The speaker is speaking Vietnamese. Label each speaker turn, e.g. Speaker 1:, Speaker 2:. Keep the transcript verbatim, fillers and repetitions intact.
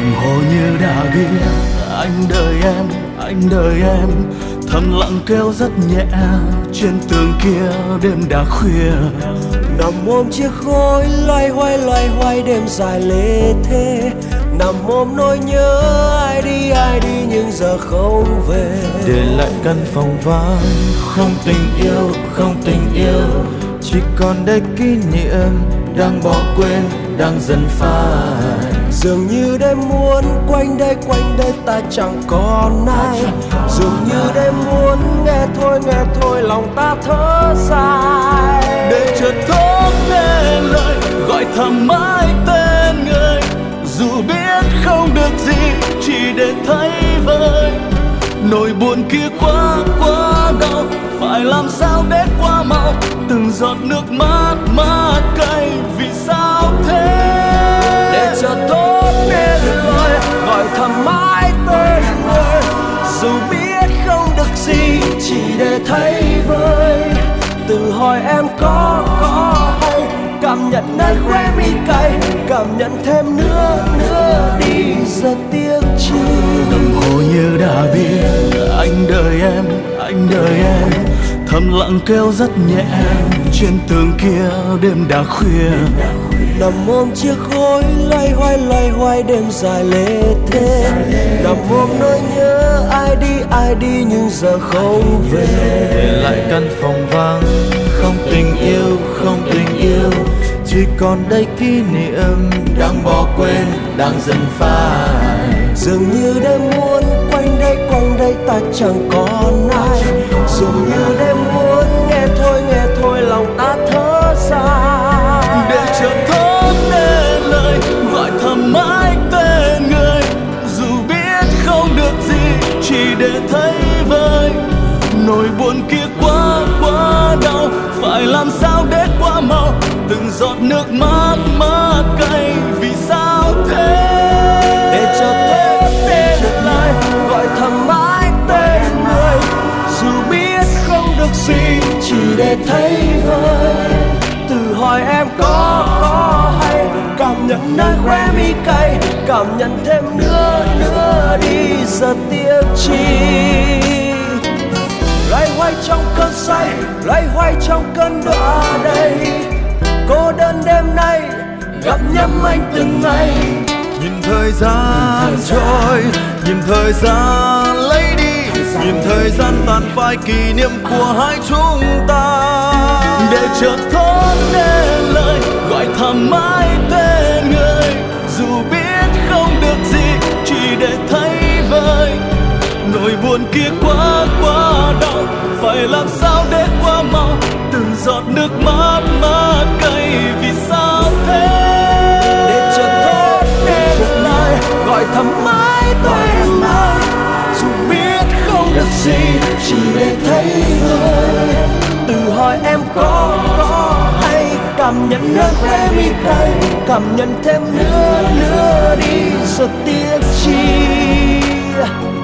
Speaker 1: đồng hồ như đã biết anh đợi em, anh đợi em, thầm lặng kêu rất nhẹ trên tường kia đêm đã khuya.
Speaker 2: Nằm ôm chiếc gối loay hoay loay hoay đêm dài lê thế, nằm ôm nỗi nhớ ai đi ai đi nhưng giờ không về.
Speaker 3: Để lại căn phòng vắng, không tình yêu, không tình yêu, chỉ còn đây kỷ niệm đang bỏ quên, đang dần phai.
Speaker 2: Dường như đêm muốn quanh đây quanh đây ta chẳng còn ai, dường như đêm muốn nghe thôi nghe thôi lòng ta thở dài.
Speaker 1: Để chợt thốt nên lời gọi thầm mãi tên người, dù biết không được gì chỉ để thấy vơi. Nỗi buồn kia quá quá đau, phải làm sao để qua mau từng giọt nước mắt mắt cay, vì sao thế?
Speaker 2: Để chợt thốt nên lời gọi thầm mãi tên người, dù biết không được gì chỉ để thấy vơi. Tự hỏi em có có hay cảm nhận nơi khóe mi cay, cảm nhận thêm nữa nữa đi giờ tiếc chi.
Speaker 1: Đồng hồ như đã biết anh đợi em, anh đợi em, thầm lặng kêu rất nhẹ trên tường kia đêm đã khuya.
Speaker 2: Nằm ôm chiếc gối loay hoay loay hoay đêm dài lê thế, nằm ôm nỗi nhớ ai đi ai đi nhưng giờ không về.
Speaker 3: Để lại căn phòng vắng, không tình yêu, không tình yêu, chỉ còn đây kỷ niệm đang bỏ quên, đang dần phai.
Speaker 2: Dường như đêm muốn quanh đây quanh đây ta chẳng còn ai, dường như đêm muốn nghe thôi nghe thôi lòng ta thở dài.
Speaker 1: Để chợt thốt nên lời gọi thầm mãi tên người, dù biết không được gì chỉ để thấy vơi. Nỗi buồn kia quá quá đau, phải làm sao để qua mau từng giọt nước mắt mắt cay, vì sao thế?
Speaker 2: Để chợt thốt nên lời gọi thầm mãi tên người, dù biết không được gì chỉ để thấy vơi. Tự hỏi em có có hay cảm nhận nơi khóe mi cay, cảm nhận thêm nữa nữa đi giờ tiếc chi. Loay hoay trong cơn say, loay hoay trong cơn đọa đầy, cô đơn đêm nay gặp nhắm anh từng ngày.
Speaker 3: Nhìn thời gian trôi, nhìn thời gian lấy đi, nhìn thời gian tàn phai kỷ niệm của hai chúng ta.
Speaker 1: Để chợt thốt nên lời gọi thầm mãi tên người, dù biết không được gì chỉ để thấy vơi. Nỗi buồn kia quá quá đau, phải làm sao để qua mau từng giọt nước mắt mắt cay, vì sao thế?
Speaker 2: Để chợt thốt nên lời gọi thầm mãi tên người, dù biết không được gì chỉ để thấy vơi. Tự hỏi em có có hay cảm nhận nơi khóe mi cay, cảm nhận thêm nữa nữa đi giờ tiếc chi.